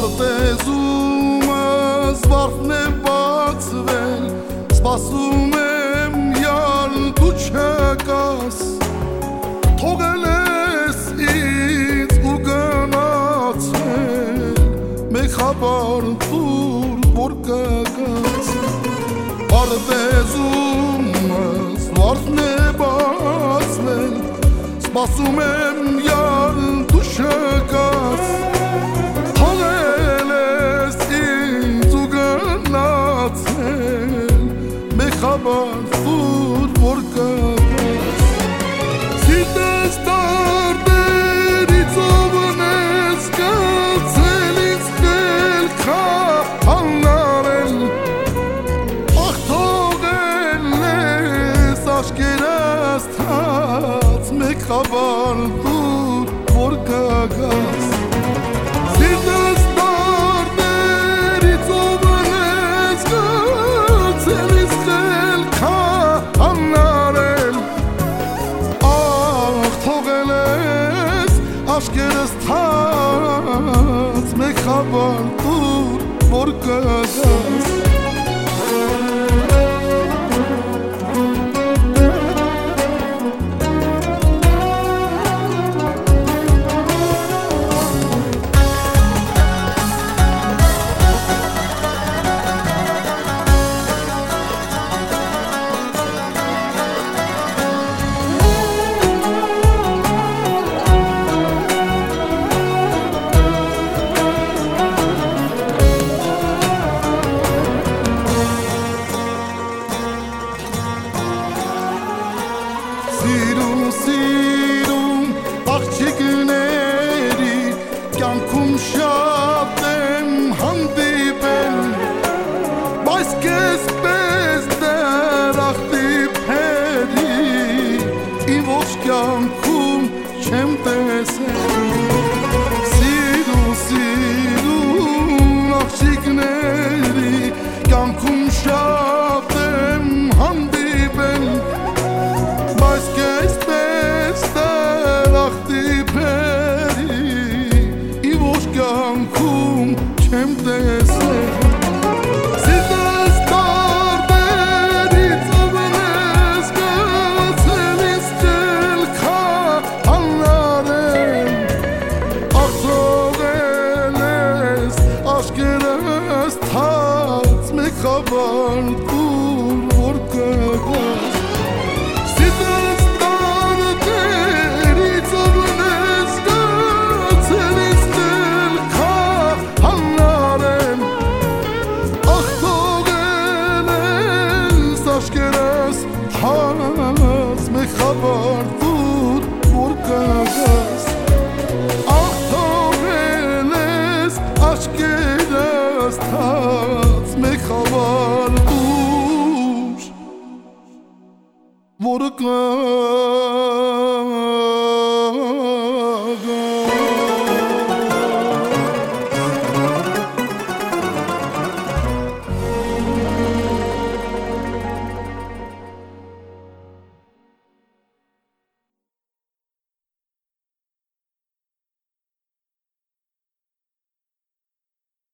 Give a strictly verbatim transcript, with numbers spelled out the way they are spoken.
Արտեզումս վարդն է բացվել, սպասում եմ յալ դու չեկաս, թողել ես ինձ ու գնացել, մեկ խաբար դուր որ կգաս։ Արտեզումս վարդն է բացվել, սպասում եմ յալ դու չեկաս, խաբար դուր որ կգաս։ Սիրտս տարբերից ովն ես գացել ինձ խելքա հանարել, ախ թողել ես աշկերս թած, մեկ խաբար դուր որ կգաս։ Սիրտս տարբերից ովն ես գացել ինձ աշկերս թած, մեկ խաբար դուր որ կգաս։ Սիրում, սիրում աղջիկների, կյանքում շատ եմ հանդիպել, բայց քեզ պես դեռ աղտիպերի, իմ ողջ կյանքում չեմ տեսել։ Սիրում, սիրում աղջիկների, կյանքում շատ եմ հանդիպել, չեմ տեսել։ Սիրտս տարբերից ովն ես գացել ինձ խելքա հանարել, ախ թողել ես աշկերս թած, մեկ խաբար